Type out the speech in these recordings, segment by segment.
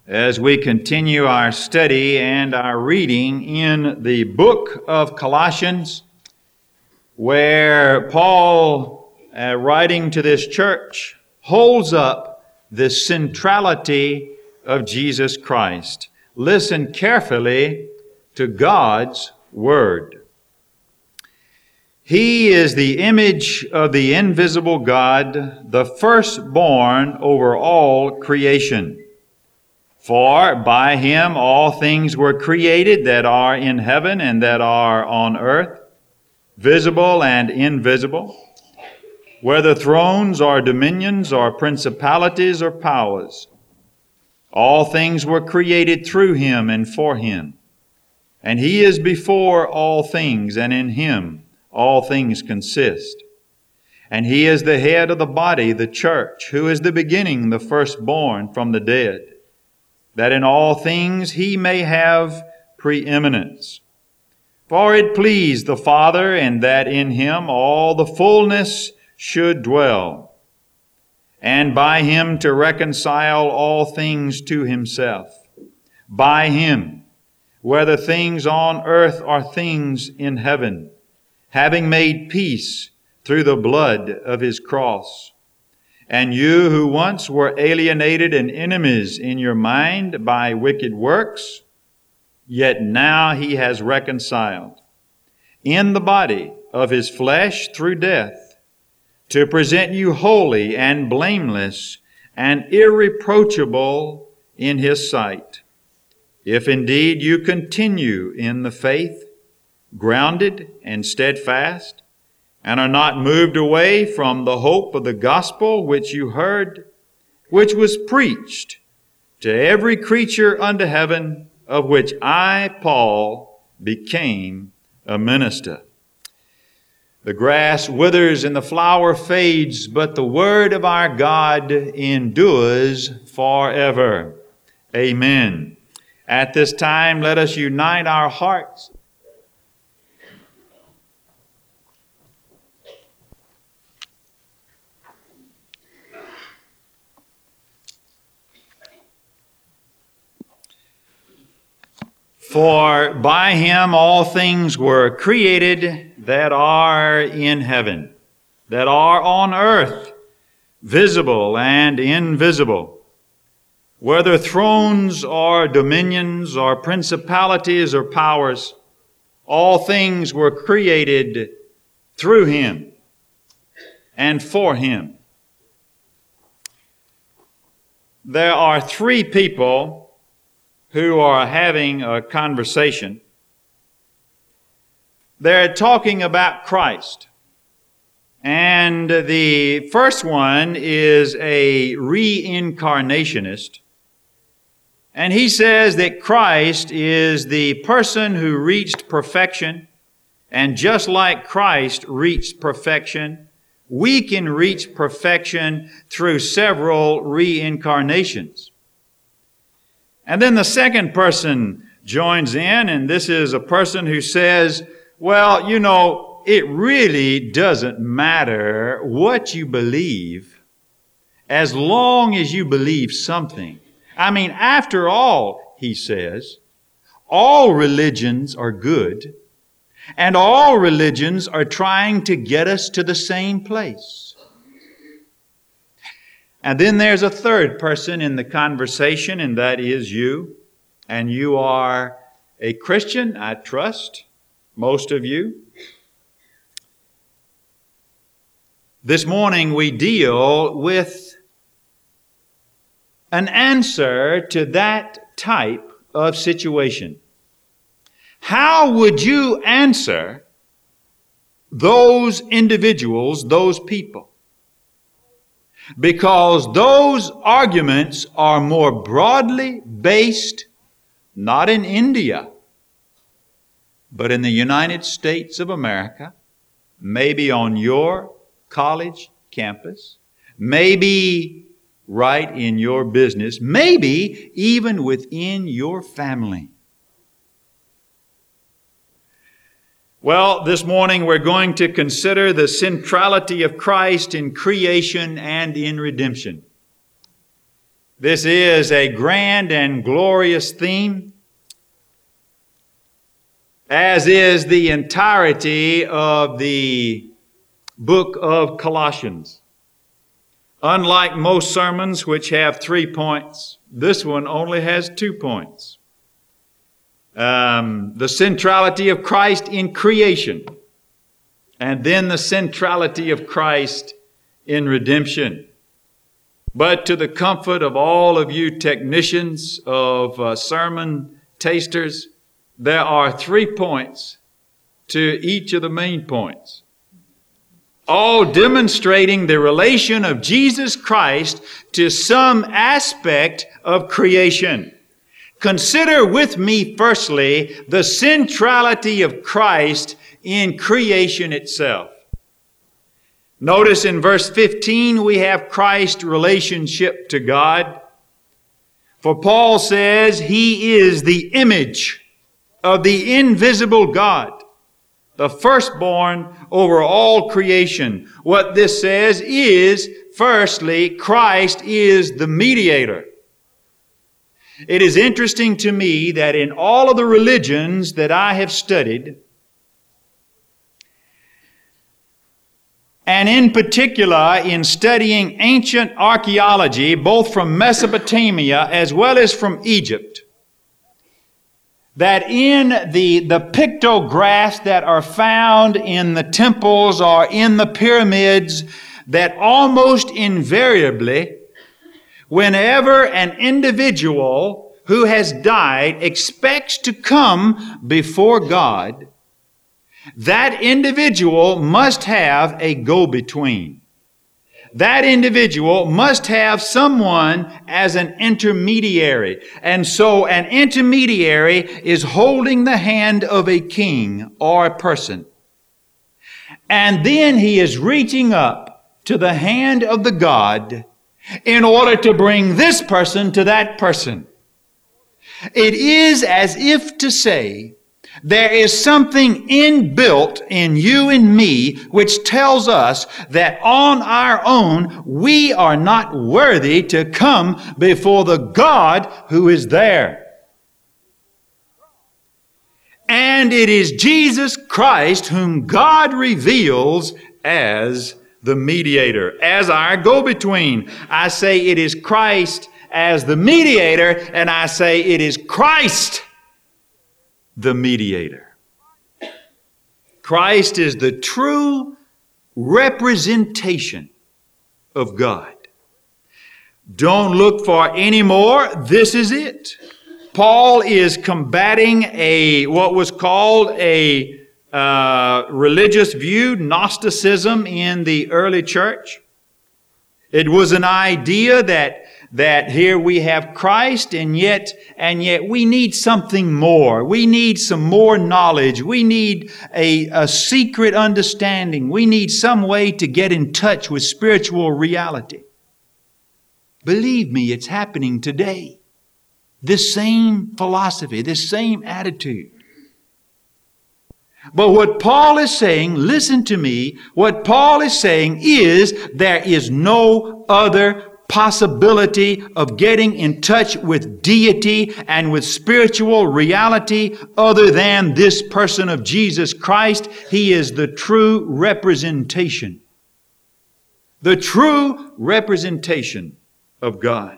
as we continue our study and our reading in the book of Colossians, where Paul, writing to this church, holds up the centrality of Jesus Christ. Listen carefully to God's Word. He is the image of the invisible God, the firstborn over all creation. For by him all things were created that are in heaven and that are on earth, visible and invisible, whether thrones or dominions or principalities or powers. All things were created through him and for him. And he is before all things, and in him all things consist. And he is the head of the body, the church, who is the beginning, the firstborn from the dead, that in all things he may have preeminence. For it pleased the Father, and that in him all the fullness should dwell, and by him to reconcile all things to himself. By him, whether things on earth or things in heaven, having made peace through the blood of his cross. And you who once were alienated and enemies in your mind by wicked works, yet now he has reconciled in the body of his flesh through death, to present you holy and blameless and irreproachable in his sight. If indeed you continue in the faith, grounded and steadfast, and are not moved away from the hope of the gospel which you heard, which was preached to every creature under heaven, of which I, Paul, became a minister. The grass withers and the flower fades, but the word of our God endures forever. Amen. At this time, let us unite our hearts. For by him all things were created that are in heaven, that are on earth, visible and invisible, whether thrones or dominions or principalities or powers. All things were created through him and for him. There are three people who are having a conversation. They're talking about Christ. And the first one is a reincarnationist. And he says that Christ is the person who reached perfection. And just like Christ reached perfection, we can reach perfection through several reincarnations. And then the second person joins in, and this is a person who says, well, you know, it really doesn't matter what you believe as long as you believe something. I mean, after all, he says, all religions are good, and all religions are trying to get us to the same place. And then there's a third person in the conversation, and that is you. And you are a Christian, I trust, most of you. This morning we deal with an answer to that type of situation. How would you answer those individuals, those people? Because those arguments are more broadly based, not in India, but in the United States of America, maybe on your college campus, maybe right in your business, maybe even within your family. Well, this morning we're going to consider the centrality of Christ in creation and in redemption. This is a grand and glorious theme, as is the entirety of the book of Colossians. Unlike most sermons which have 3 points, this one only has 2 points. The centrality of Christ in creation, and then the centrality of Christ in redemption. But to the comfort of all of you technicians of sermon tasters, there are 3 points to each of the main points, all demonstrating the relation of Jesus Christ to some aspect of creation. Consider with me, firstly, the centrality of Christ in creation itself. Notice in verse 15 we have Christ's relationship to God. For Paul says He is the image of the invisible God, the firstborn over all creation. What this says is, firstly, Christ is the mediator. It is interesting to me that in all of the religions that I have studied, and in particular in studying ancient archaeology, both from Mesopotamia as well as from Egypt, that in the pictographs that are found in the temples or in the pyramids, that almost invariably, whenever an individual who has died expects to come before God, that individual must have a go-between. That individual must have someone as an intermediary. And so an intermediary is holding the hand of a king or a person. And then he is reaching up to the hand of the God in order to bring this person to that person. It is as if to say, there is something inbuilt in you and me which tells us that on our own we are not worthy to come before the God who is there. And it is Jesus Christ whom God reveals as the mediator, as our go-between. I say it is Christ as the mediator, and I say it is Christ the mediator. Christ is the true representation of God. Don't look for any more. This is it. Paul is combating what was called a religious view, Gnosticism, in the early church. It was an idea that here we have Christ, and yet we need something more. We need some more knowledge. We need a secret understanding. We need some way to get in touch with spiritual reality. Believe me, it's happening today. This same philosophy, this same attitude. But what Paul is saying, listen to me, what Paul is saying is there is no other possibility of getting in touch with deity and with spiritual reality other than this person of Jesus Christ. He is the true representation. The true representation of God.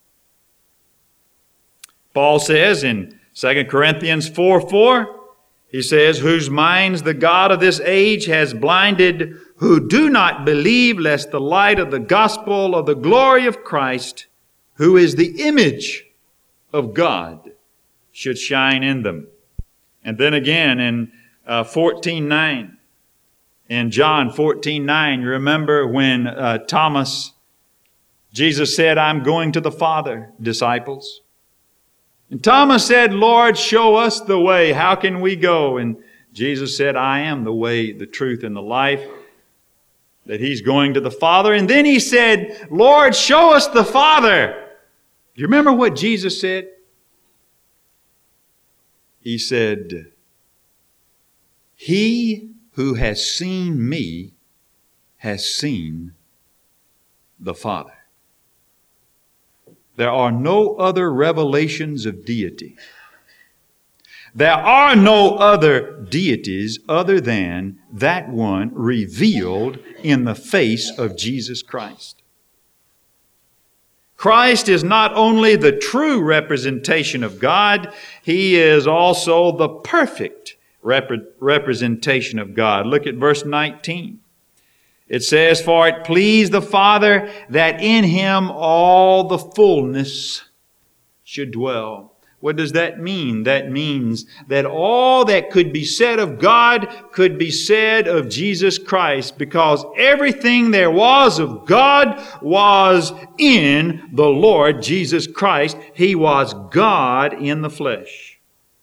Paul says in 2 Corinthians 4:4, he says, whose minds the God of this age has blinded, who do not believe, lest the light of the gospel of the glory of Christ, who is the image of God, should shine in them. And then again in 14:9, in John 14:9, remember when Jesus said, I'm going to the Father, disciples. And Thomas said, Lord, show us the way. How can we go? And Jesus said, I am the way, the truth, and the life. That He's going to the Father. And then He said, Lord, show us the Father. Do you remember what Jesus said? He said, He who has seen me has seen the Father. There are no other revelations of deity. There are no other deities other than that one revealed in the face of Jesus Christ. Christ is not only the true representation of God, He is also the perfect representation of God. Look at verse 19. It says, "For it pleased the Father that in Him all the fullness should dwell." What does that mean? That means that all that could be said of God could be said of Jesus Christ, because everything there was of God was in the Lord Jesus Christ. He was God in the flesh.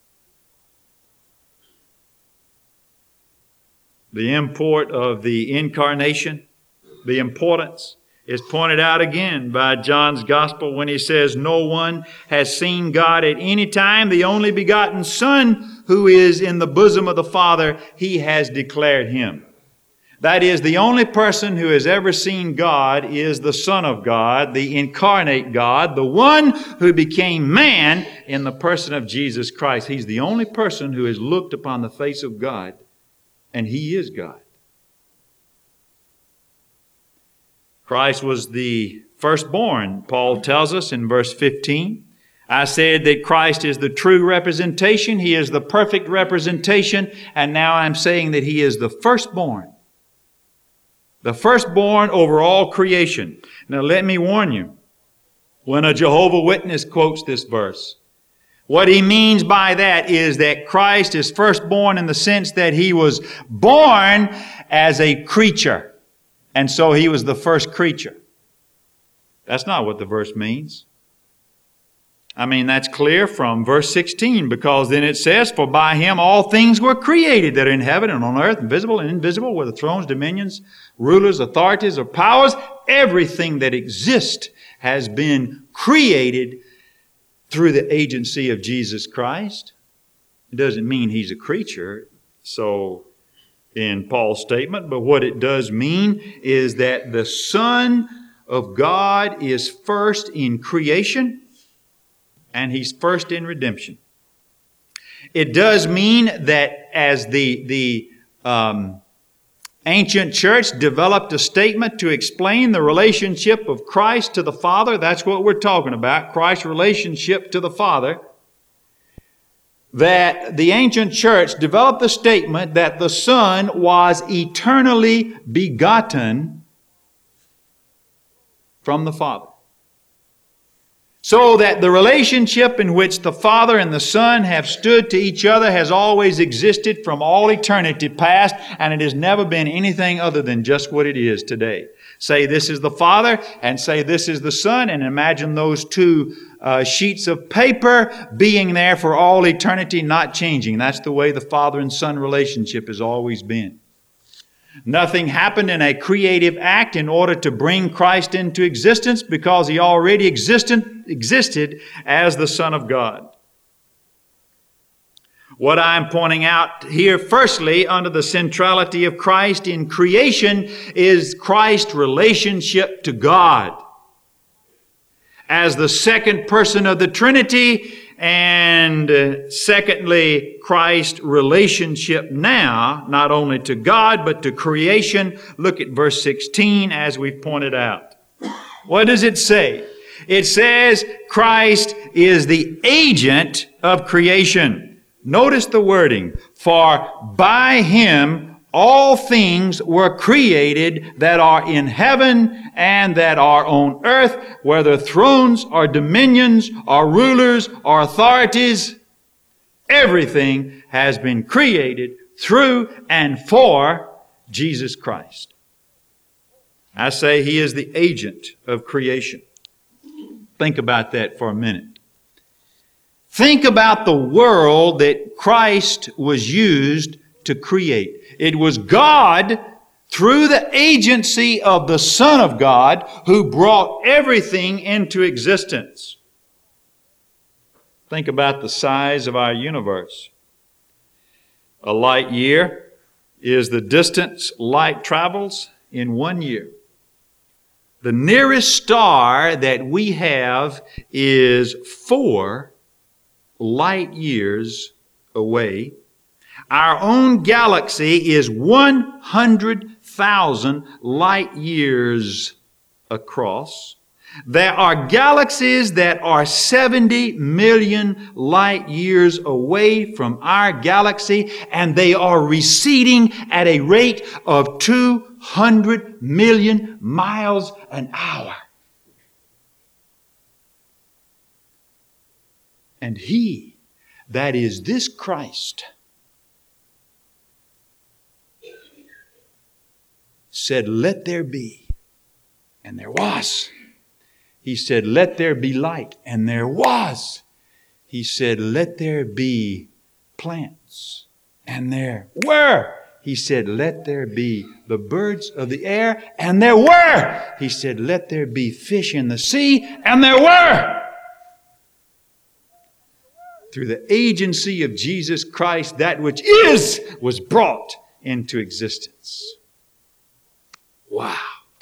The import of the incarnation, the importance, is pointed out again by John's Gospel when he says, "No one has seen God at any time. The only begotten Son who is in the bosom of the Father, He has declared Him." That is, the only person who has ever seen God is the Son of God, the incarnate God, the one who became man in the person of Jesus Christ. He's the only person who has looked upon the face of God, and He is God. Christ was the firstborn, Paul tells us in verse 15. I said that Christ is the true representation. He is the perfect representation. And now I'm saying that He is the firstborn. The firstborn over all creation. Now let me warn you, when a Jehovah's Witness quotes this verse, what he means by that is that Christ is firstborn in the sense that He was born as a creature. And so He was the first creature. That's not what the verse means. I mean, that's clear from verse 16, because then it says, "For by Him all things were created that are in heaven and on earth, visible and invisible, whether thrones, dominions, rulers, authorities, or powers. Everything that exists has been created through the agency of Jesus Christ." It doesn't mean He's a creature, so in Paul's statement, but what it does mean is that the Son of God is first in creation and He's first in redemption. It does mean that as the ancient church developed a statement to explain the relationship of Christ to the Father, that's what we're talking about, Christ's relationship to the Father, that the ancient church developed the statement that the Son was eternally begotten from the Father. So that the relationship in which the Father and the Son have stood to each other has always existed from all eternity past, and it has never been anything other than just what it is today. Say this is the Father and say this is the Son, and imagine those two sheets of paper being there for all eternity, not changing. That's the way the Father and Son relationship has always been. Nothing happened in a creative act in order to bring Christ into existence, because He already existed as the Son of God. What I'm pointing out here, firstly, under the centrality of Christ in creation, is Christ's relationship to God as the second person of the Trinity, and secondly, Christ's relationship now, not only to God, but to creation. Look at verse 16 as we've pointed out. What does it say? It says Christ is the agent of creation. Notice the wording. For by Him all things were created that are in heaven and that are on earth, whether thrones or dominions or rulers or authorities. Everything has been created through and for Jesus Christ. I say He is the agent of creation. Think about that for a minute. Think about the world that Christ was used to create. It was God, through the agency of the Son of God, who brought everything into existence. Think about the size of our universe. A light year is the distance light travels in 1 year. The nearest star that we have is 4 light years away. Our own galaxy is 100,000 light years across. There are galaxies that are 70 million light years away from our galaxy, and they are receding at a rate of 200 million miles an hour. And He, that is this Christ, said, "Let there be," and there was. He said, "Let there be light," and there was. He said, "Let there be plants," and there were. He said, "Let there be the birds of the air," and there were. He said, "Let there be fish in the sea," and there were. Through the agency of Jesus Christ, that which is was brought into existence. Wow.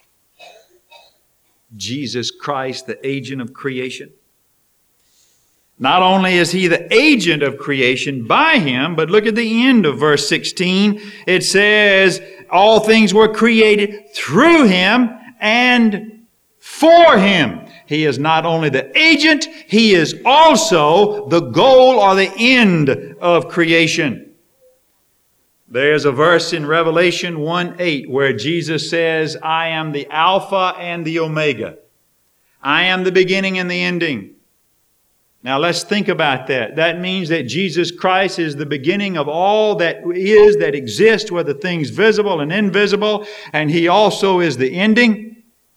Jesus Christ, the agent of creation. Not only is He the agent of creation by Him, but look at the end of verse 16. It says, all things were created through Him and for Him. He is not only the agent, He is also the goal or the end of creation. There's a verse in Revelation 1:8 where Jesus says, "I am the Alpha and the Omega. I am the beginning and the ending." Now let's think about that. That means that Jesus Christ is the beginning of all that is, that exists, whether things visible and invisible, and He also is the ending.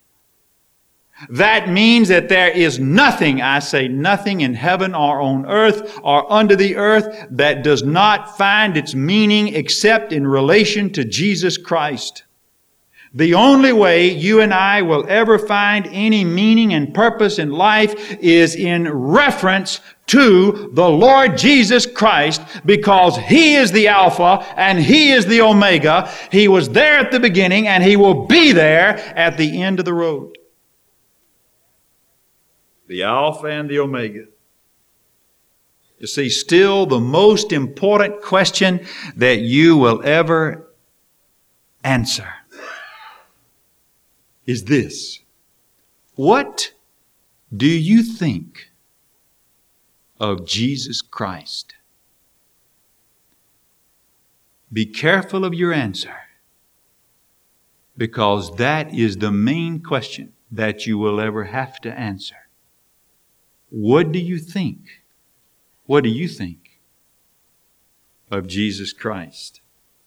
That means that there is nothing, I say nothing, in heaven or on earth or under the earth that does not find its meaning except in relation to Jesus Christ. The only way you and I will ever find any meaning and purpose in life is in reference to the Lord Jesus Christ, because He is the Alpha and He is the Omega. He was there at the beginning and He will be there at the end of the road. The Alpha and the Omega. You see, still the most important question that you will ever answer is this: what do you think of Jesus Christ? Be careful of your answer, because that is the main question that you will ever have to answer. What do you think? What do you think of Jesus Christ?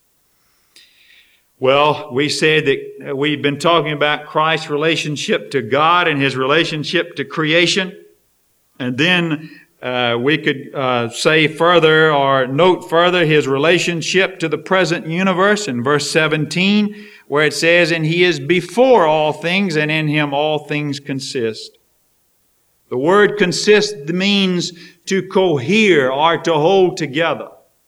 Well, we said that we've been talking about Christ's relationship to God and His relationship to creation. And then we could say further or note further His relationship to the present universe in verse 17, where it says, "And He is before all things, and in Him all things consist." The word consist means to cohere or to hold together.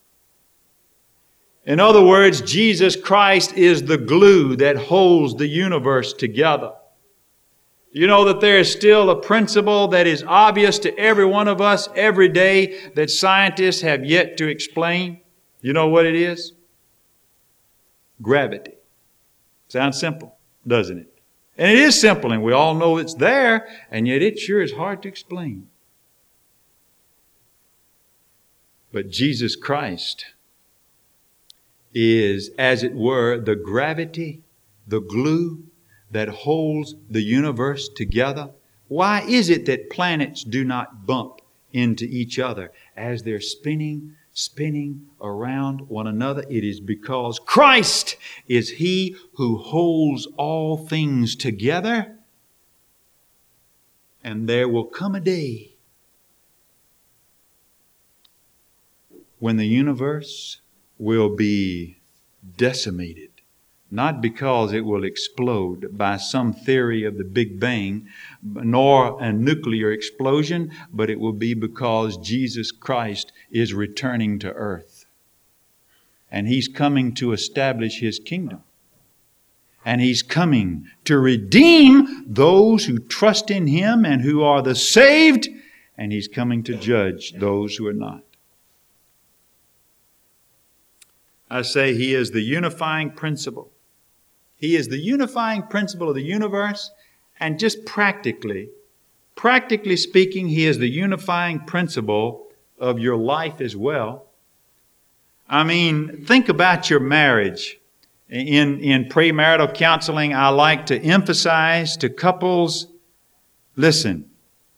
In other words, Jesus Christ is the glue that holds the universe together. You know that there is still a principle that is obvious to every one of us every day that scientists have yet to explain. You know what it is? Gravity. Sounds simple, doesn't it? And it is simple, and we all know it's there, and yet it sure is hard to explain. But Jesus Christ is, as it were, the gravity, the glue that holds the universe together. Why is it that planets do not bump into each other as they're spinning around one another? It is because Christ is He who holds all things together. And there will come a day when the universe will be decimated. Not because it will explode by some theory of the Big Bang, nor a nuclear explosion, but it will be because Jesus Christ is returning to earth. And He's coming to establish His kingdom. And He's coming to redeem those who trust in Him and who are the saved. And He's coming to judge those who are not. I say He is the unifying principle. He is the unifying principle of the universe. And just practically speaking, He is the unifying principle of your life as well. I mean, think about your marriage. In premarital counseling, I like to emphasize to couples, listen,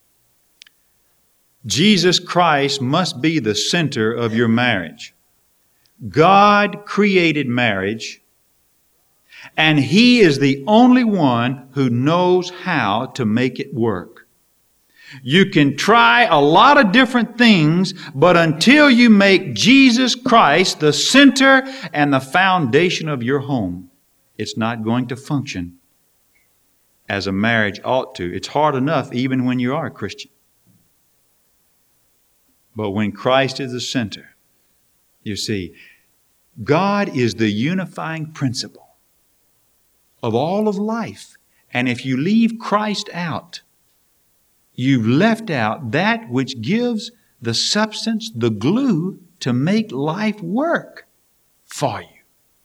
Jesus Christ must be the center of your marriage. God created marriage, and He is the only one who knows how to make it work. You can try a lot of different things, but until you make Jesus Christ the center and the foundation of your home, it's not going to function as a marriage ought to. It's hard enough even when you are a Christian. But when Christ is the center, you see, God is the unifying principle of all of life. And if you leave Christ out, you've left out that which gives the substance, the glue to make life work for you.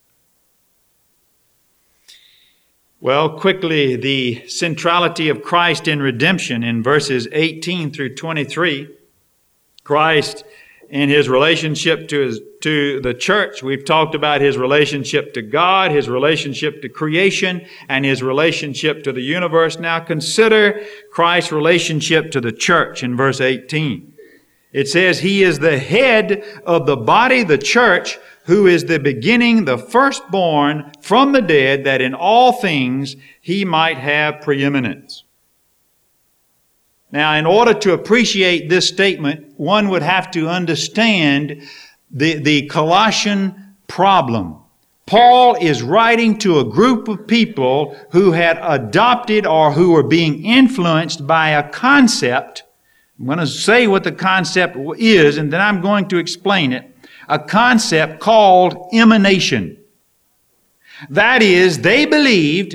Well, quickly, the centrality of Christ in redemption in verses 18 through 23. Christ in His relationship to the church. We've talked about His relationship to God, His relationship to creation, and His relationship to the universe. Now consider Christ's relationship to the church in verse 18. It says, He is the head of the body, the church, who is the beginning, the firstborn from the dead, that in all things He might have preeminence. Now, in order to appreciate this statement, one would have to understand the Colossian problem. Paul is writing to a group of people who had adopted or who were being influenced by a concept. I'm going to say what the concept is, and then I'm going to explain it. A concept called emanation. That is, they believed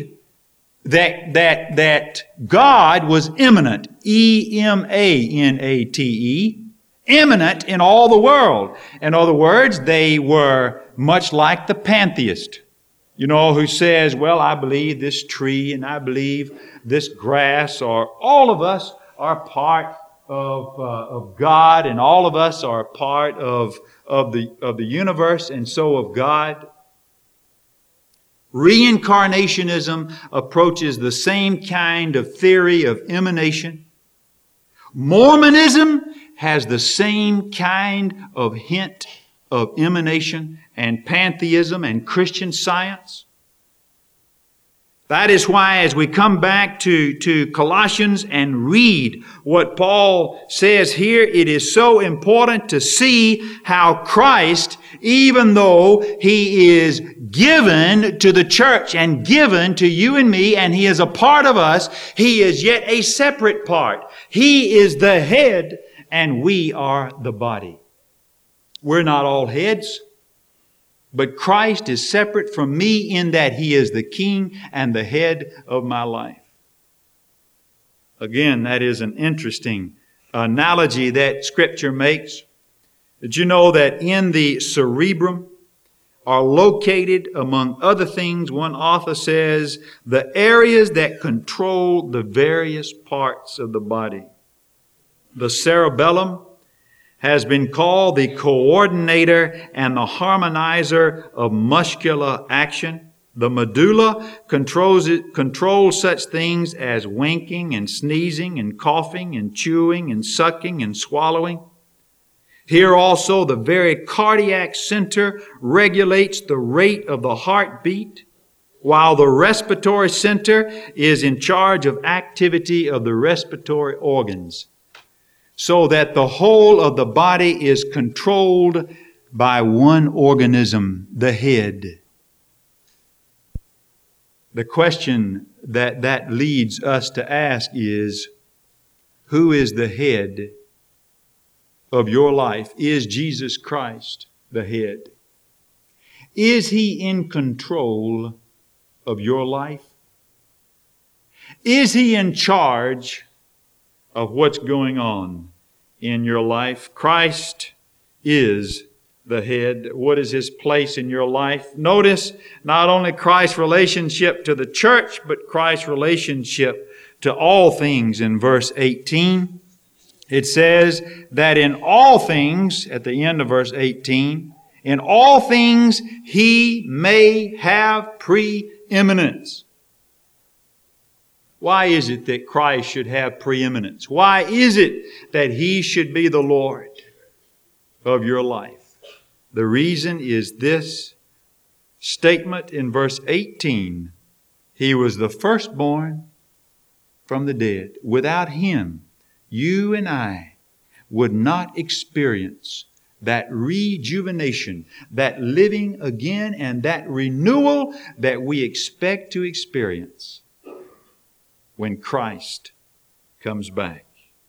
that God was immanent, E-M-A-N-A-T-E, immanent in all the world. In other words, they were much like the pantheist, who says, well, I believe this tree and I believe this grass, or all of us are part of God, and all of us are part of the universe, and so of God. Reincarnationism approaches the same kind of theory of emanation. Mormonism has the same kind of hint of emanation and pantheism and Christian Science. That is why as we come back to Colossians and read what Paul says here, it is so important to see how Christ, even though He is given to the church and given to you and me, and He is a part of us, He is yet a separate part. He is the head and we are the body. We're not all heads. But Christ is separate from me in that He is the King and the head of my life. Again, that is an interesting analogy that Scripture makes. Did you know that in the cerebrum are located, among other things, one author says, the areas that control the various parts of the body? The cerebellum has been called the coordinator and the harmonizer of muscular action. The medulla controls such things as winking and sneezing and coughing and chewing and sucking and swallowing. Here also the very cardiac center regulates the rate of the heartbeat, while the respiratory center is in charge of activity of the respiratory organs, so that the whole of the body is controlled by one organism, the head. The question that leads us to ask is, who is the head of your life? Is Jesus Christ the head? Is He in control of your life? Is He in charge of what's going on in your life? Christ is the head. What is His place in your life? Notice not only Christ's relationship to the church, but Christ's relationship to all things in verse 18. It says that in all things, at the end of verse 18, in all things He may have preeminence. Why is it that Christ should have preeminence? Why is it that He should be the Lord of your life? The reason is this statement in verse 18. He was the firstborn from the dead. Without Him, you and I would not experience that rejuvenation, that living again, and that renewal that we expect to experience when Christ comes back.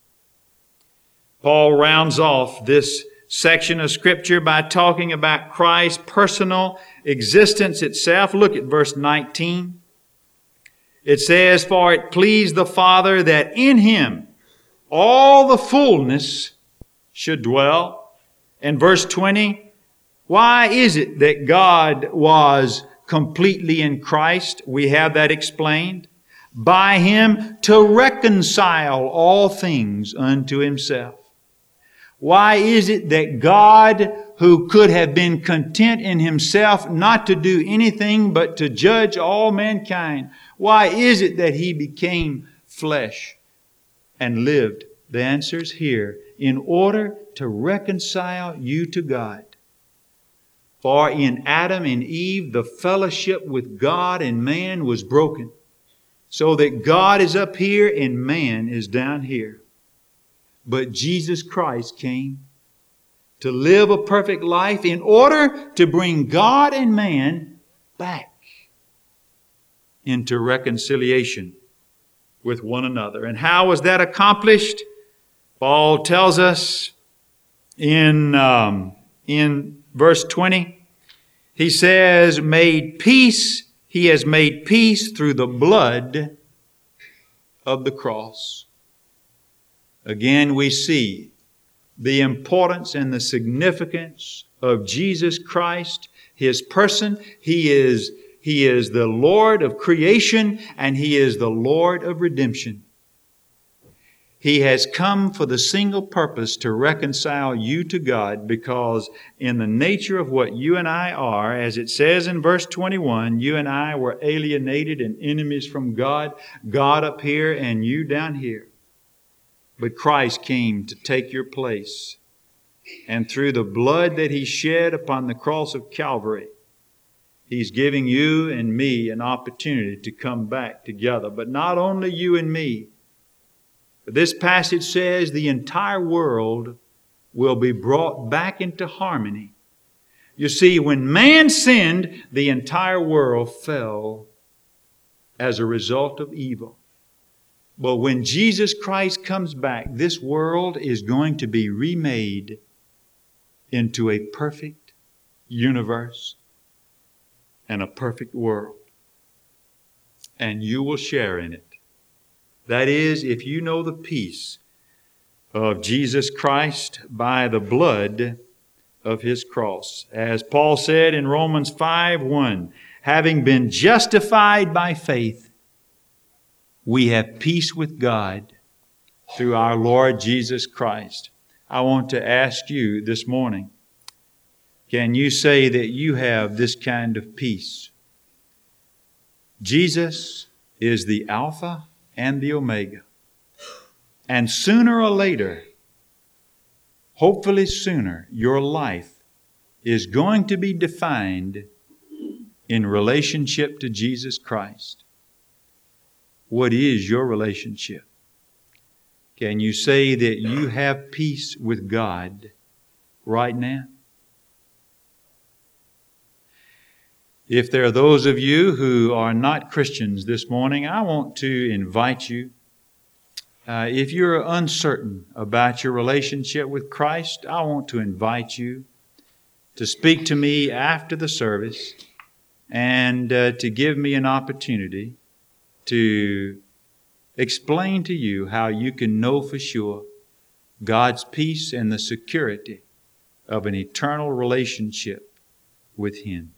Paul rounds off this section of Scripture by talking about Christ's personal existence itself. Look at verse 19. It says, "For it pleased the Father that in Him all the fullness should dwell." And verse 20, why is it that God was completely in Christ? We have that explained. By Him to reconcile all things unto Himself. Why is it that God, who could have been content in Himself not to do anything but to judge all mankind, why is it that He became flesh and lived? The answer is here. In order to reconcile you to God. For in Adam and Eve, the fellowship with God and man was broken. So that God is up here and man is down here. But Jesus Christ came to live a perfect life in order to bring God and man back into reconciliation with one another. And how was that accomplished? Paul tells us in verse 20, he says, He has made peace through the blood of the cross. Again, we see the importance and the significance of Jesus Christ, His person. He is the Lord of creation and He is the Lord of redemption. He has come for the single purpose to reconcile you to God, because in the nature of what you and I are, as it says in verse 21, you and I were alienated and enemies from God, God up here and you down here. But Christ came to take your place. And through the blood that He shed upon the cross of Calvary, He's giving you and me an opportunity to come back together. But not only you and me, this passage says the entire world will be brought back into harmony. You see, when man sinned, the entire world fell as a result of evil. But when Jesus Christ comes back, this world is going to be remade into a perfect universe and a perfect world. And you will share in it. That is, if you know the peace of Jesus Christ by the blood of His cross. As Paul said in Romans 5:1, having been justified by faith, we have peace with God through our Lord Jesus Christ. I want to ask you this morning, can you say that you have this kind of peace? Jesus is the Alpha and the Omega. And sooner or later, hopefully sooner, your life is going to be defined in relationship to Jesus Christ. What is your relationship? Can you say that you have peace with God right now? If there are those of you who are not Christians this morning, I want to invite you. If you're uncertain about your relationship with Christ, I want to invite you to speak to me after the service. and to give me an opportunity to explain to you how you can know for sure God's peace and the security of an eternal relationship with Him.